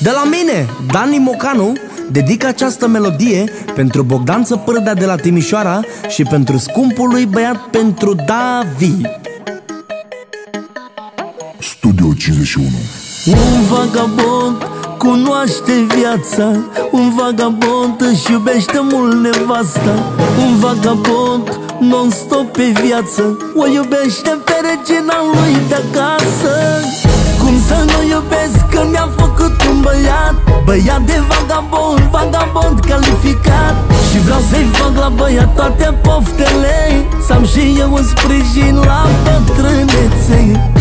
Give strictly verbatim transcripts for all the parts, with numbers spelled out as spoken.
De la mine, Dani Mocanu, dedic această melodie pentru Bogdan Țăpârdea de la Timișoara și pentru scumpul lui băiat, pentru Davi. Studio cincizeci și unu. Un vagabond cunoaște viața, un vagabond își iubește mult nevasta, un vagabond non-stop pe viață o iubește pe regina lui de acasă. Cum să nu iubesc că mi-a făcut un băiat, băiat de vagabond, vagabond calificat. Și vreau să-i fac la băiat toate poftele, să-am și eu un sprijin la bătrânețe.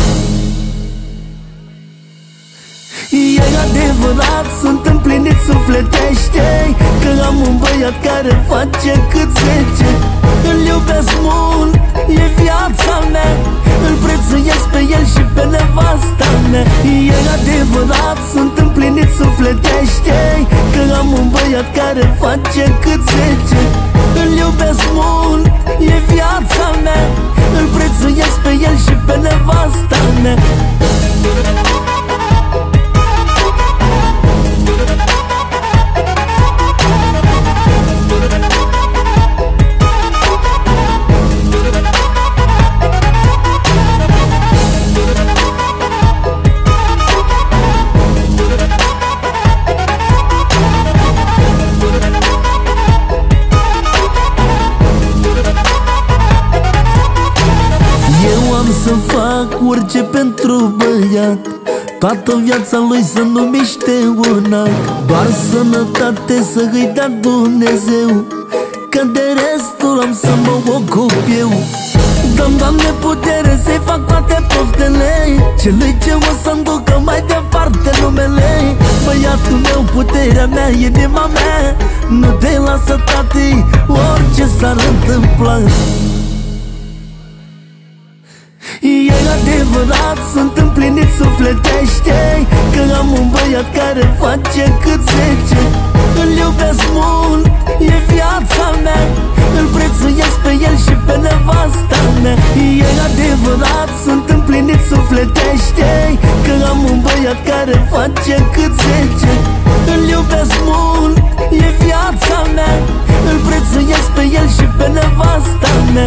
E adevărat, sunt împlinit sufletește, că am un băiat care face cât zece. Îl iubesc mult, e viața mea, îl prețuiesc pe el și pe nevasta mea. E adevărat, sunt împlinit sufletește, că am un băiat care face cât zece. Îl iubesc mult, e viața mea, îl prețuiesc pe el și pe nevasta mea. Să fac orice pentru băiat, toată viața lui să nu miște un ac. Doar sănătate să îi dea Dumnezeu, că de restul am să mă ocup eu. Dă-mi, Doamne, putere să-i fac toate poftele, celui ce o să-mi ducă mai departe numele. Băiatul meu, puterea mea, inima mea, nu te lasă, tati, orice s-ar întâmpla. E adevărat, sunt împlinit sufletește, că am un băiat care face cât zece. Îl iubesc mult, e viața mea, îl prețuiesc pe el și pe nevasta mea. E adevărat, sunt împlinit sufletește, că am un băiat care face cât zece. Îl iubesc mult, e viața mea, îl prețuiesc pe el și pe nevasta mea.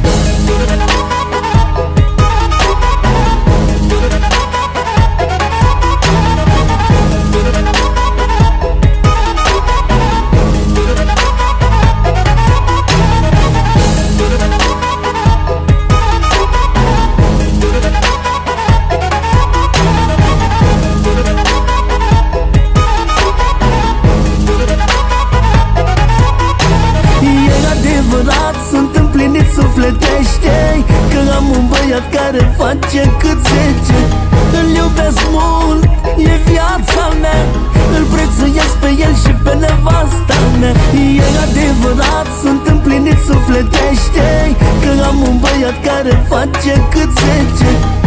Sunt împlinit sufletește, că am un băiat care face cât zece. Îl iubesc mult, e viața mea, îl prețuiesc pe el și pe nevasta mea. E adevărat, sunt împlinit sufletește, că am un băiat care face cât zece.